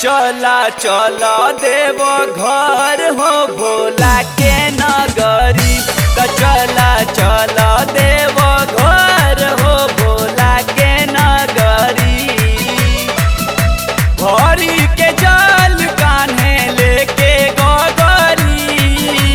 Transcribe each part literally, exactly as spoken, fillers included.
चला चला देव घर हो भोला के नगरी। त चला चला देव घर हो भोला के नगरी। भरी के जल कान्हे लेके गगरी।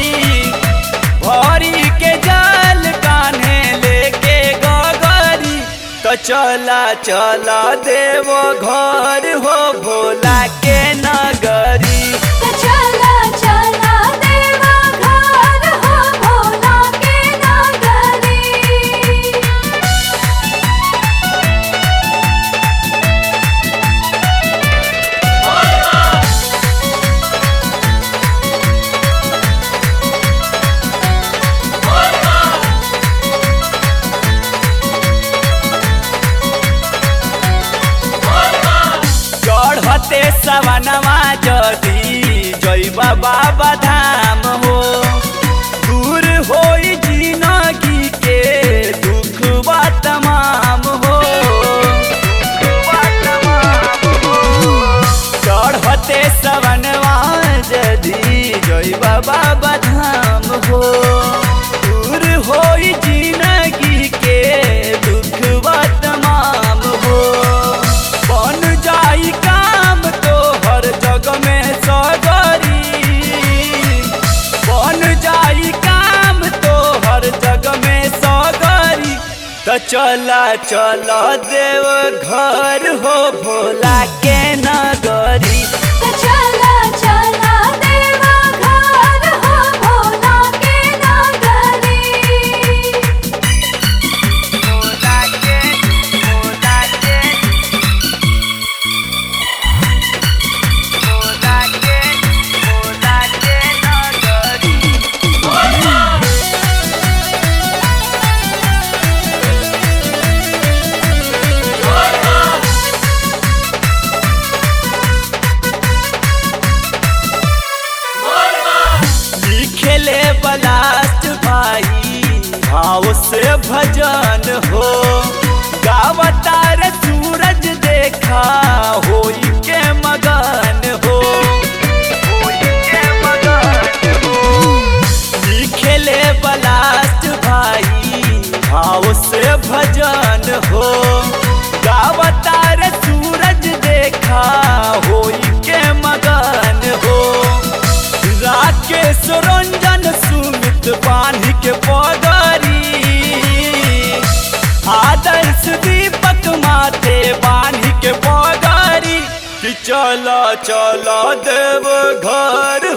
भरी के जल कान्हे लेके गगरी। तो चला चला देव घर हो भोला के नगरी। तो चला चला देव घर हो भोला के नगरी। चढ़ते सवनवा जदी जइबा बाबा धाम हो। दूर होई जिंदगी के दुखवा तमाम हो। चढ़ते सवनवा जदी जइबा बाबा धाम हो। दूर होई जिंदगी के दुखवा तमाम हो। बन जाई काम तो हर जग में सगरी। बन जाई काम तो हर जग में सगरी। तो चला चला देव घर हो भोला के नगरी। तो चला चला देव घर हो भोला के नगरी। भोला के भोला के भोला के भोला के नगरी। लिखेले बलास्ट भाई भाव से भजन हो। गावतार सूरज देखा होई के मगन हो। होई के मगन हो। लिखेले बलास्ट भाई भाव से भजन हो। गावतार सूरज देखा होई के मगन हो। राकेश रंजन सुमित बांधी के पगरी। आदर्श दीपक माथे बांधी के पगरी। कि चला चला देव घर